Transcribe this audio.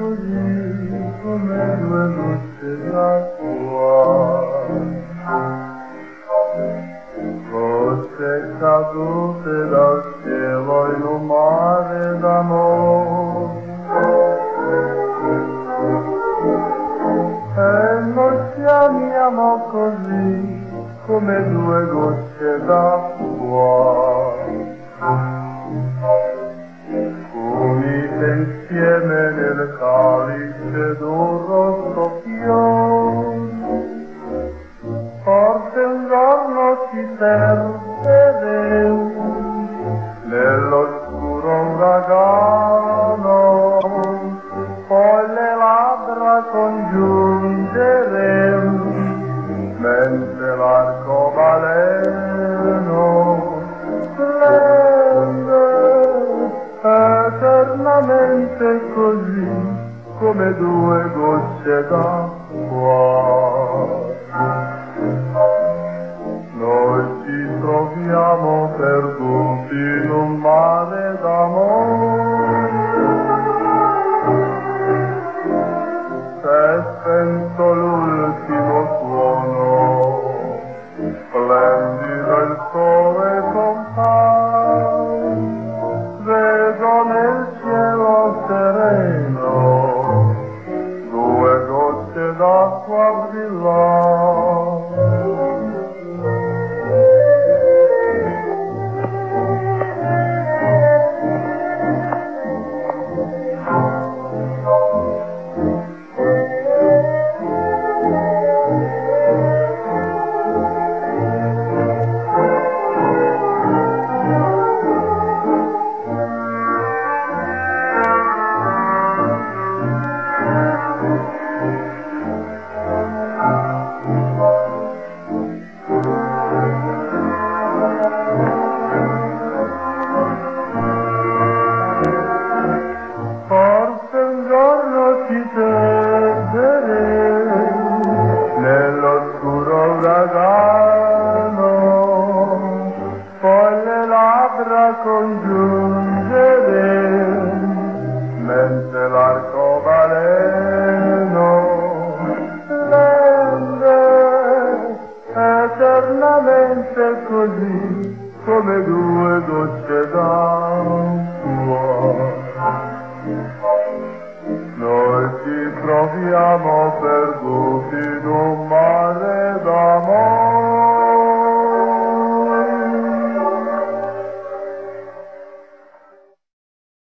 così come due gocce d'acqua, gocce cadute dal cielo in un mare d'amore. E noi ci amiamo così come due gocce d'acqua, unite insieme nel calice d'un rosso fiore. Forse un giorno ci perderemo nell'oscuro uragano, poi le labbra congiungeremo mentre l'arcobaleno splende eternamente così come due gocce d'acqua. Noi ci troviamo perduti in un mare d'amore. S'è spento l'ultimo suono, splendido il sole compare, vedo nel cielo sereno due gocce d'acqua brillare. Forse un giorno ci perderemo nell'oscuro uragano, poi le labbra congiungeremo mentre l'arcobaleno splende eternamente così come due gocce d'acqua. Noi ci troviamo perduti in un